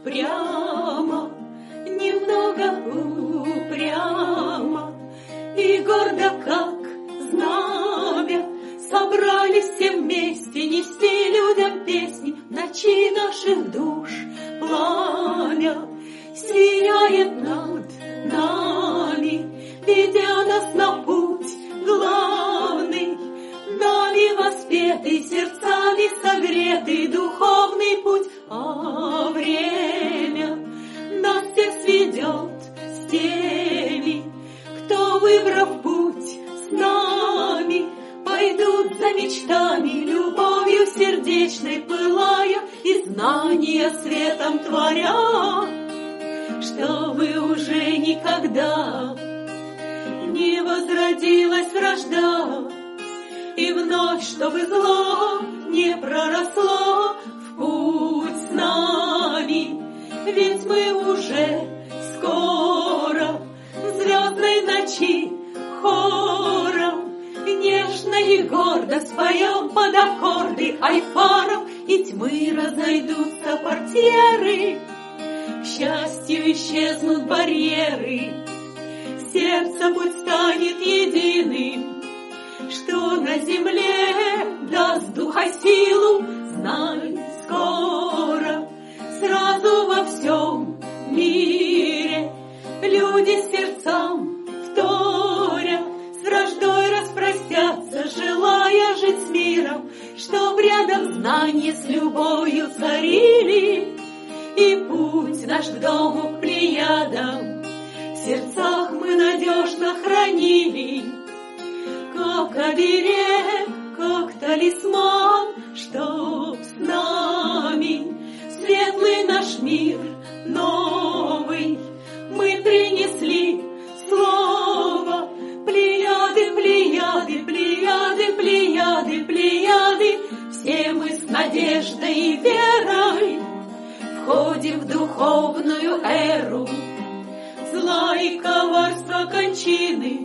упрямо, немного упрямо, и гордо, как знамя, собрались все вместе нести людям песни. В ночи наших душ пламя сияет над нами, ведя нас на путь главный, нами воспетый, сердцами согретый духовный путь. А время нас всех сведет с теми, кто, выбрав путь с нами, пойдут за мечтами, любовью сердечной пылая и знания светом творя, чтобы уже никогда не возродилась вражда, и вновь, чтобы зло не проросло в путь с нами. Ведь мы уже скоро в звездной ночи хором нежно и гордо споем под аккорды айфаров, и тьмы разойдутся портьеры, к счастью исчезнут барьеры, сердце путь станет единым, что на земле даст духа силу. Знай, скоро сразу во всем мире люди сердцам вторя с враждой распростятся, желая жить с миром, чтоб рядом знания с любовью царили, и путь наш к дому, к плеядам в сердцах мы надежно хранили, как оберег, как талисман, чтоб с нами светлый наш мир новый мы принесли слово. Плеяды, плеяды, плеяды, плеяды, плеяды, все мы с надеждой и верой входим в духовную эру зла и коварства кончины,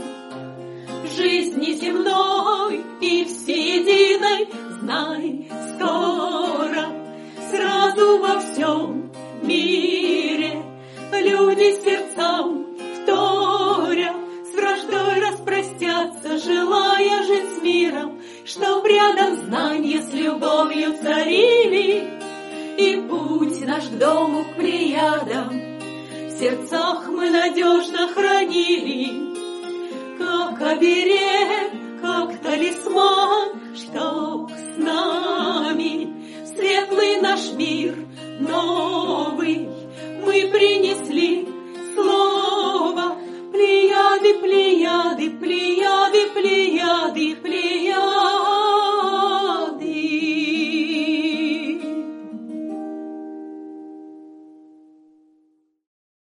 жизни земной и всеединой. Знай, скоро сразу во всем мире люди сердцам вторя с враждой распростятся, желая жить с миром, чтоб рядом знания с любовью царили, и путь наш к дому, к плеядам в сердцах мы надежно хранили, как оберег,